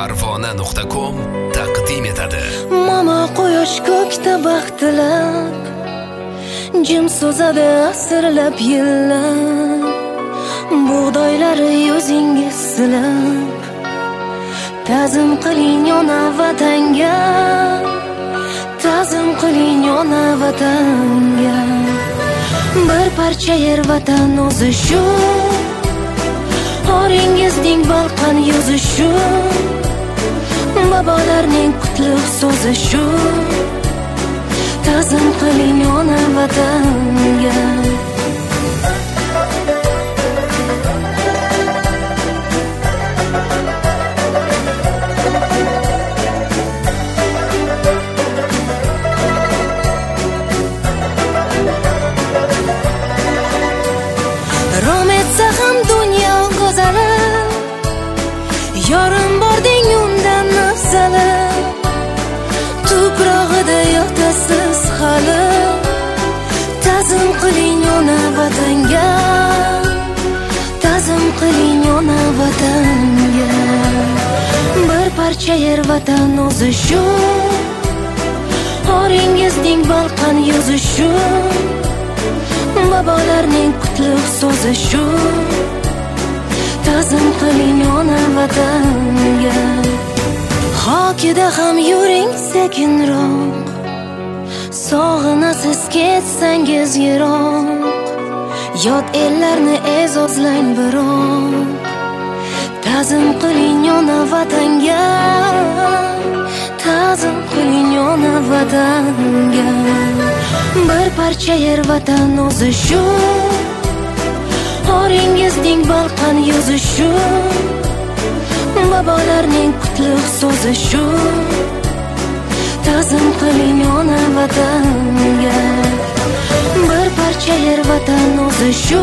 Parvona.com taqdim etadi. Mama quyosh ko'kda baxtilab, jim so'zadi asrlab yillab, bug'doylari yuzingiz silab, ta'zim qiling ona vatanga, ta'zim qiling ona vatanga. Bir parcha yer vatan o'zi shu, oringizning balqon yuzi shu, babolarning qutlug' so'zi shu, ta'zim qiling ona vatanga. Rom etsa ham dunyo go'zali, yorim bording undan afzali, tuprog'ida yotasiz hali, ta'zim qiling ona vatanga, ta'zim qiling ona vatanga. Bir parcha yer vatan o'zi shu, oringizning balqon yuzi shu, babolarning qutlug' so'zi shu, ta'zim qiling ona vatanga. Xokida ham yuring sekinroq, sog'inasiz ketsangiz yiroq, yot ellarni e'zozlang biroq, ta'zim qiling ona vatanga, ta'zim qiling ona vatanga. Bir parcha yer vatan o'zi shu, oringizning balqon yuzi shu, babolarning qutlug' so'zi shu, ta'zim qiling ona vatanga. Bir parcha yer vatan o'zi shu,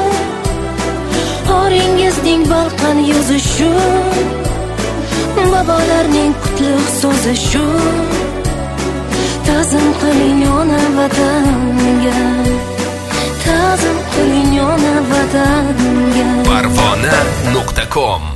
oringizning balqon yuzi shu, babolarning qutlug' so'zi shu, ta'zim qiling ona vatanga, ta'zim qiling ona vatanga. Parvona.com